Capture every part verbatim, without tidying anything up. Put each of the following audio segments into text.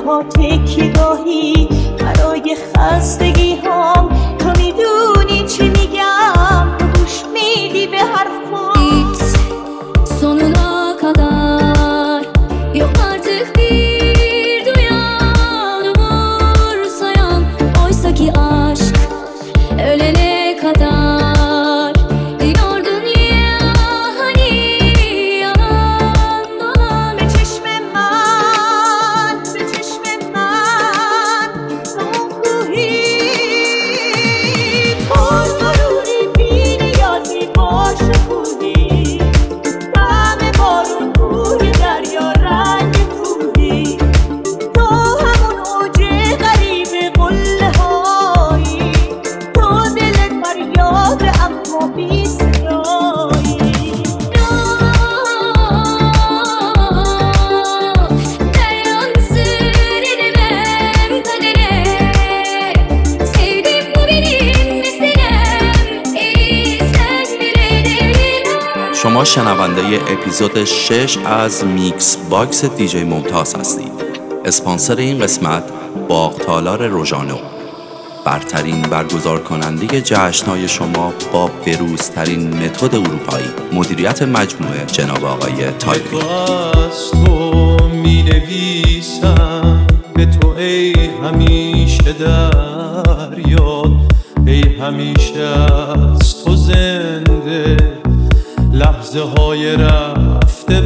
پا تکیه‌گاهی برای خستگی هام. تو میدونی چی میگم، تو گوش میدی به حرفام. Sonuna kadar yok artık bir duyan, umursayan. Oysa ki aşk ölene kadar diyordun ya hani, yalan dolan. به چشم من، به چشم من نموهی پر مرونی بی نیازی باش بودی. دم بارون بوی دریا رنگ بودی. تو همون اوج غریب قله هایی، تو دلت فریاد اما بی صدایی. شما شنونده ی اپیزود شش از میکس باکس دیجی ممتاز هستید. اسپانسر این قسمت باغ تالار روژانو، برترین برگزار کننده جشن‌های شما با بروزترین متد اروپایی. مدیریت مجموعه جناب آقای تایبی. از تو می نویسم به تو ای همیشه دریا، ای همیشه از تو زنده لحظه های رفته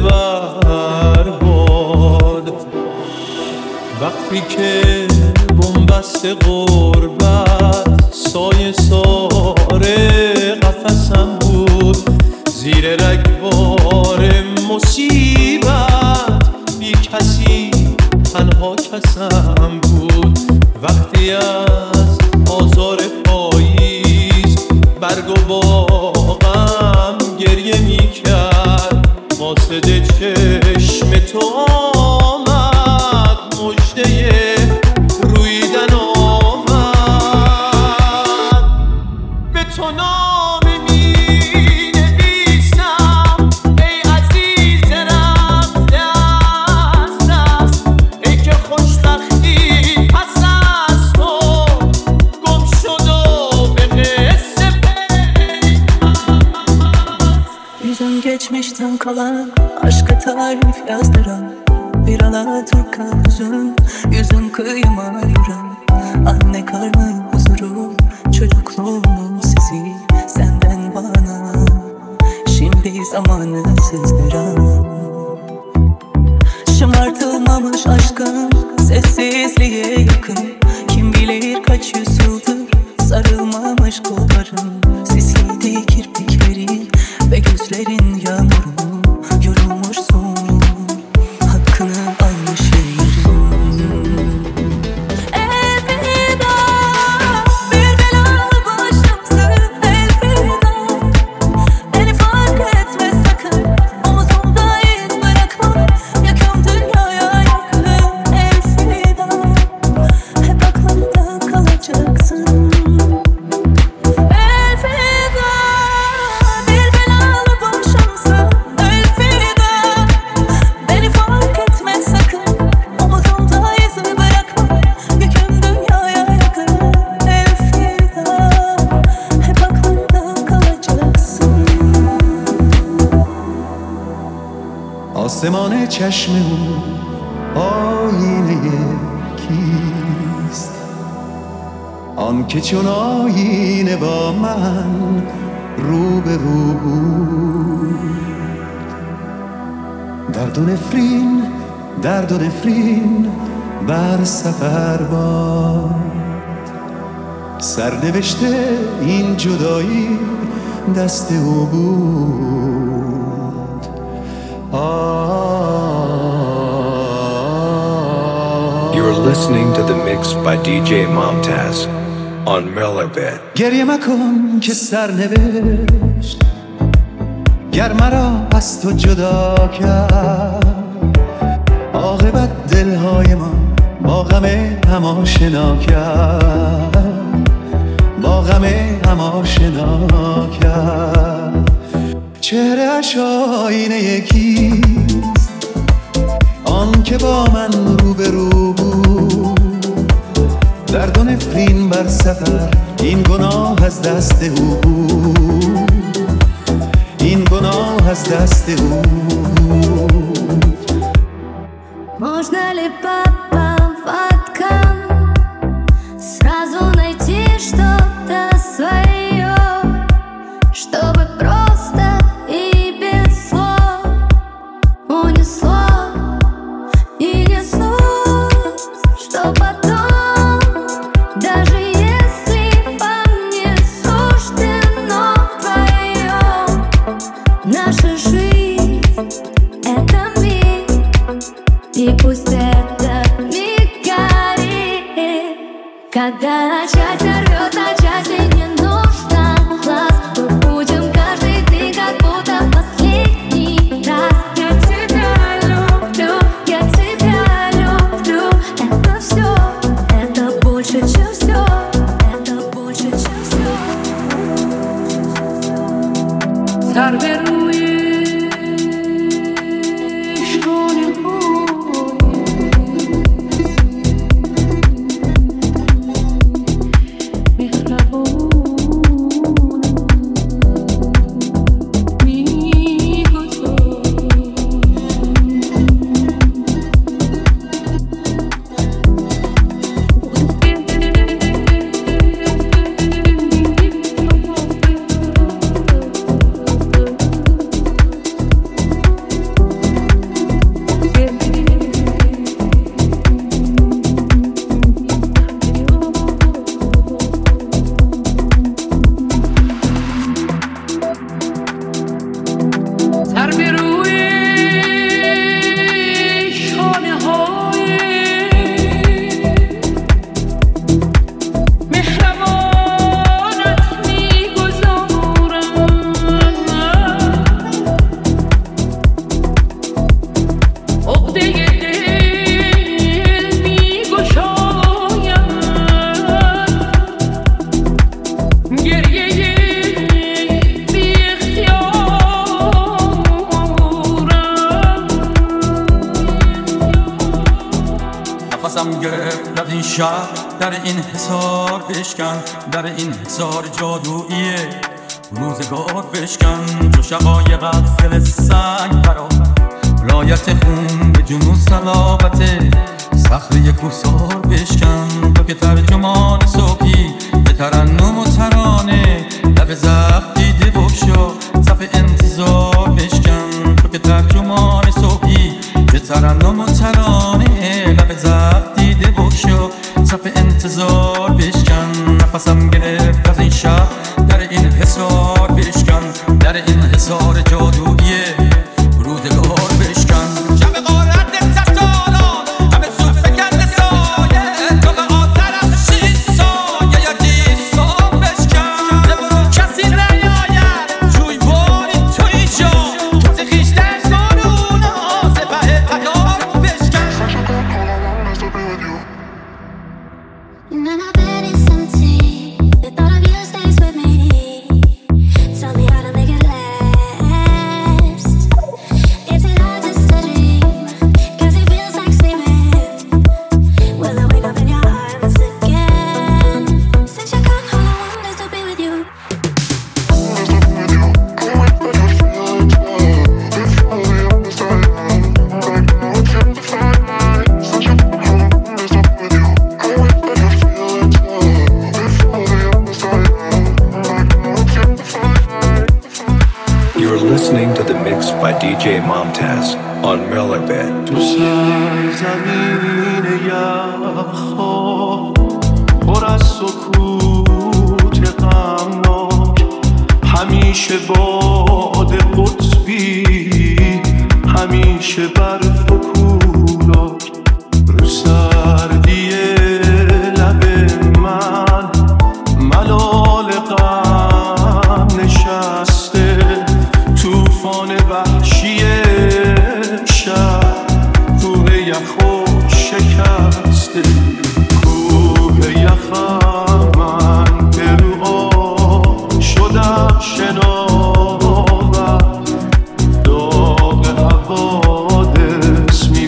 برباد. وقتی که بنبست غربت سایه ساره قفسم بود، زیر رگبار مصیبت بی کسی تنها کسم بود. وقتی از آزار پاییز برگ و باغم گریه می کرد، قاصد چشم تو آمد، مژده رویدن آمد. به تو نامه می نویسم ای عزیز رفته از دست، ای که خوشبختی پس از تو گم شد و به قصه Yüzüm geçmişten kalan aşka tarif yazdıran bir Alaturka hüzün, yüzün kıyıma yüren. Anne karnı huzuru, çocukluğumun sesi senden bana. Şimdi zamanı sızdıran şımartılmamış aşkın sessizliğe yakın. Kim bilir kaç yüzyıldır sarılmamış kolların, sisliydi kirpikleri ve gözlerin yağmurunu. Yorulmuşsun, hakkını almış yerin. Elveda, bir belalı başımsın. Elveda, beni fark etme sakın. Omuzumda iz bırakma, yakın dünyaya yakın. Elveda, hep aklımda kalacaksın. Elveda, bir belalı başımsın. Elveda, beni fark etme sakın. Omuzumda iz bırakma, yüküm dünyaya yakın. Elveda, hep aklımda kalacaksın. آسمان چشم او آینه کیست؟ آن که چون آینه با من رو به رو بود. درد و نفرین، درد و نفرین بر سفر باد. سرنوشته این جدایی دست او بود. You're listening to the mix by دی جی Momtaz on Melobit. گریه مکن که سرنوشت گر مرا از تو جدا کرد، عاقبت دلهای ما با غم هم آشنا کرد، با غم هم آشنا کرد. چهره اش آینه کیست؟ آن که با من رو به رو بود. درد و نفرین بر سفر، این گناه از دست او بود، این گناه از دست او بود. Можно ли по поводкам сразу найти что-то свое, чтобы просто и без слов унесло и неслось, что потом, даже если вам не суждено вдвоем, наша жизнь — это миг, и пусть это миг горит. Когда часть рвет, а части не нужно глаз, мы будем каждый день как будто последний раз. Я тебя люблю, я тебя люблю. Это все, это больше, чем все, это больше, чем все. سر به روی شانه در این حصار بشکن، در این حصار جادویی روزگار بشکن. جو شقایقت فل سنگ برا رایت خون به جنون صلابت صخره کوسار بشکن. تو که ترجمان صبحی به ترنم و ترانه لب زخم دیده بگشا صف انتظار بشکن. تو که ترجمان صبحی به ترنم و ترانه لب زخم دیده بگشا صف انتظار بشکن. نفسم گرفت از این شب در این حصار بشکن، در این حصار جادویی رودگار بشکن. شب غارت ستاران همه سوف فکند سایه، تو به آتر از شیش سایه یکی سام بشکن. نبرو کسی نیاید جوی باری توی جا، تو زی خیشتن زارونا سپه تیار بشکن. None of it is empty. The thought of you stays with me. Tell me how to make it last. Is it hard to dream? Cause it feels like sleeping. Will I wake up in your arms again? Since you're gone, all I want is to be with you. You're listening to the mix by D J Momtaz on Melabed. تو سرزمین یخ‌ها پر از سکوت غمناک، همیشه باد قطبی، همیشه برف و کولاک. رو سردی لب من ملال غم نشسته، طوفان وحشی شب کوه یخ و شکسته. کوه یخم من به رو آب شدم شناور، داغ حوادث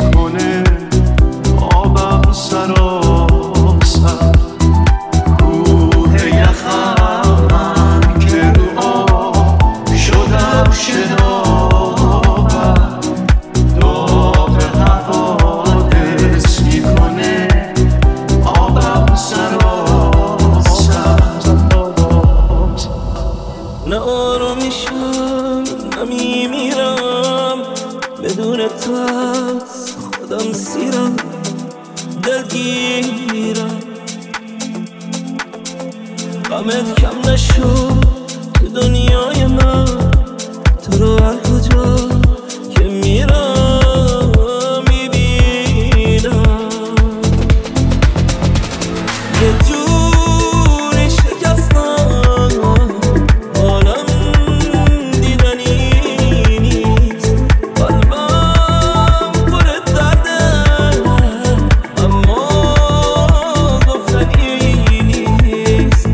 بدون تو از خودم سیرم دلگیرم غمت کم نشد تو دنیای من تو رو هر کجا که میرم میبینم یه جوری شکستم حالم دیدنی نیست قلبم پر درده اما گفتنی نیست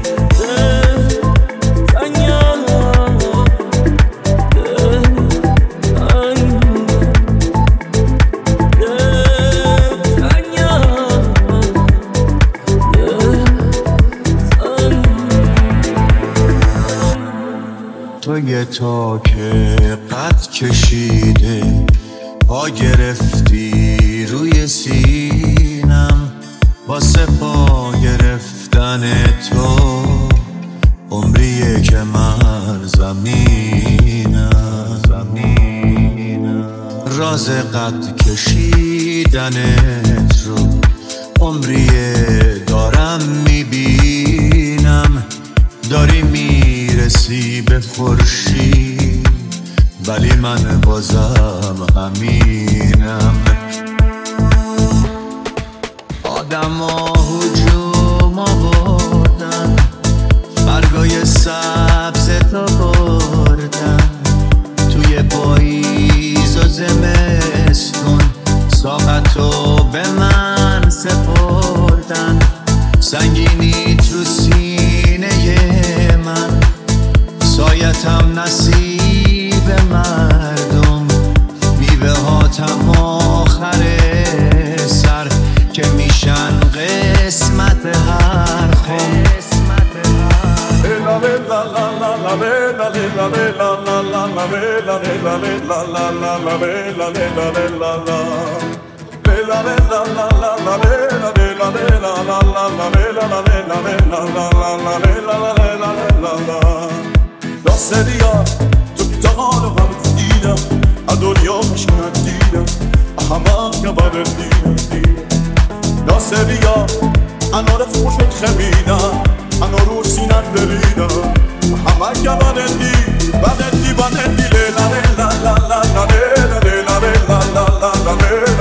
توی تا که قد کشیده پا گرفتی روی سینم واسه پا گرفتن تو عمریه که من زمینم زمینم راز قد کشیدنت رو عمریه دارم میبینم داری میرسی به خورشید ولی من بازم همینم آدم ها هجوم آوردن برگای سبز تا بردن توی پاییز و زمستون ساقتو به من سپردن سنگینی تو سینه من سایتم نصیب مردم میوه هاتم آخر سر که میشن قسمت هر خم Lasseria, tutta hana partida ad oriosh nadida ahama kabadina Lasseria, anor fushot khamina anor usinan derida ahama kabadina badenti badenti la la la la la la la la la la la la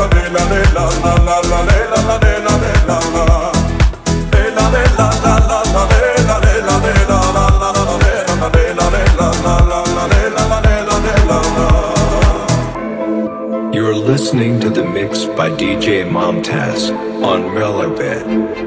You're listening to the mix by D J Momtaz on Relevant.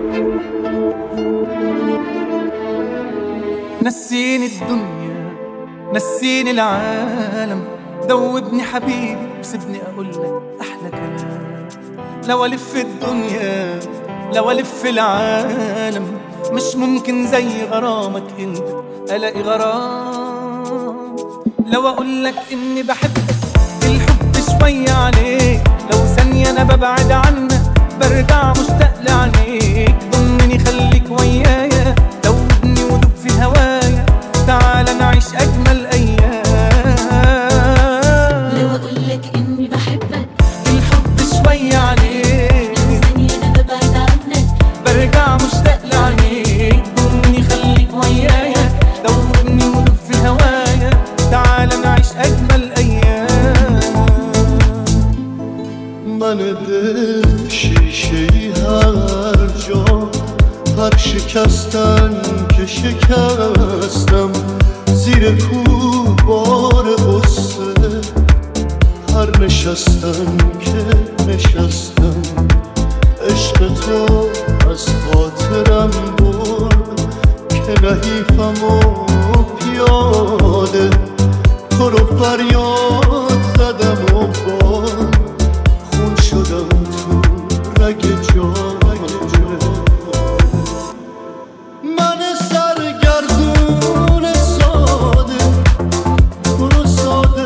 نسيني الدنيا نسيني العالم دوبني حبيبي وسيبني اقولك احلى كلام لو الف الدنيا لو الف العالم مش ممكن زي غرامك انت الاقي غرام لو اقولك اني بحبك الحب شوية عليك لو ثانية انا ببعد عنك برجع مشتاق لعينيك ضمني خليك ويايا دوبني ودوب في هوايا تعال نعيش اجمل ايام لو اقولك اني بحبك الحب شوية عليك لو ثانية انا ببعد عنك برجع مشتاق لعينيك ضمني خليك ويايا دوبني ودوب في هوايا تعال نعيش اجمل ايام من دل شیشه‌ای هر جا هر شکستن که شکستم زیر کوه بار غصه هر نشستن که نشستم عشق تو از خاطرم برد که نحیفم و پیاده تو رو فریاد زدم و باد خون شدم تو رگ جا من سرگردون ساده تو رو ساده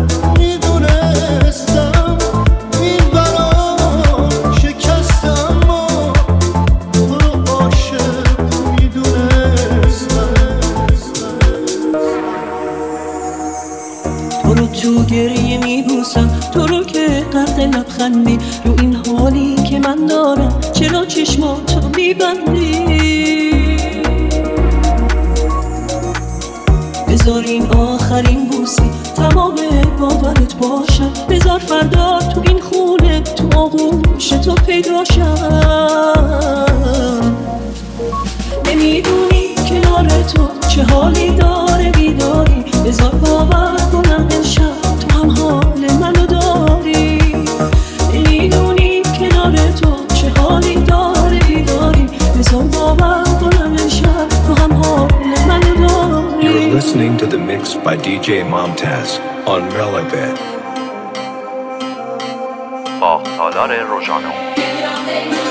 میدونستم این برام شکستم و تو رو عاشق میدونستم تو رو تو تو رو که غرق لبخندی رو این حالی که من دارم چرا چشماتو میبندی؟ بذار این آخرین بوسی تمام باورت باشم، بذار فردا تو این خونه تو آغوش تو پیدا شم. نمیدونی کنار تو چه حالی داره بیداری، بذار باور کنم امشب تو هم حال منو داری. نمیدونی کنار تو چه حالی داره بیداری، بذار باور کنم امشب تو هم حال منو داری. You're listening to the mix by دی جی Momtaz on Melabed. با تالار روژانو.